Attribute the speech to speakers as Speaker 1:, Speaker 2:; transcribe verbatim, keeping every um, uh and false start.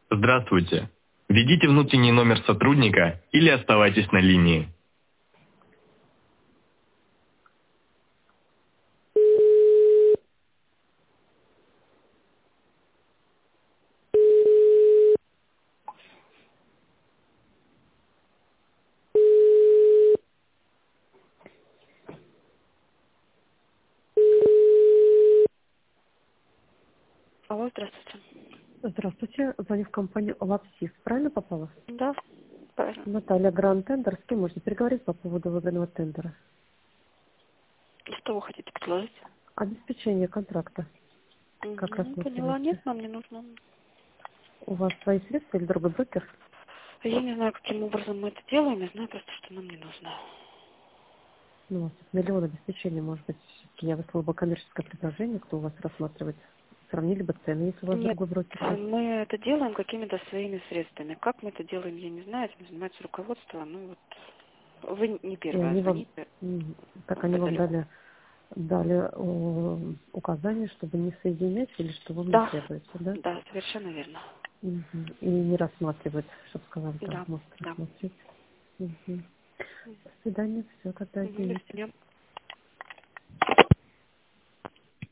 Speaker 1: Здравствуйте. Введите внутренний номер сотрудника или оставайтесь на линии.
Speaker 2: Алло, здравствуйте.
Speaker 3: Здравствуйте, звоню в компанию «Лапсис». Правильно попала?
Speaker 2: Да, правильно.
Speaker 3: Наталья Гранд Тендер. С кем можно переговорить по поводу выбранного тендера?
Speaker 2: Что вы хотите предложить?
Speaker 3: Обеспечение контракта. Как
Speaker 2: Угу, поняла. Нет,
Speaker 3: рассматриваете?
Speaker 2: нам не нужно.
Speaker 3: У вас свои средства или другой брокер?
Speaker 2: Я не знаю, каким образом мы это делаем. Я знаю просто, что нам не нужно.
Speaker 3: Ну, у вас тут миллион обеспечений, может быть. Я выслала бы коммерческое предложение, кто у вас рассматривает. Сравнили бы цены, если у вас
Speaker 2: Нет,
Speaker 3: другой брокер есть.
Speaker 2: мы это делаем какими-то своими средствами. Как мы это делаем, я не знаю. Этим занимается руководство. Ну вот, вы не
Speaker 3: И
Speaker 2: первая
Speaker 3: они вам,
Speaker 2: звоните
Speaker 3: м, так они
Speaker 2: в это
Speaker 3: вам
Speaker 2: легко.
Speaker 3: дали, дали э, указания, чтобы не соединять или что вам не
Speaker 2: Да,
Speaker 3: требуется, да?
Speaker 2: да, совершенно верно.
Speaker 3: Мгм. И не рассматривать, чтобы сказали, там,
Speaker 2: Да,
Speaker 3: может
Speaker 2: да.
Speaker 3: рассмотреть. Мгм. До свидания, все, тогда
Speaker 2: Мгм, до
Speaker 3: извините.
Speaker 2: свидания.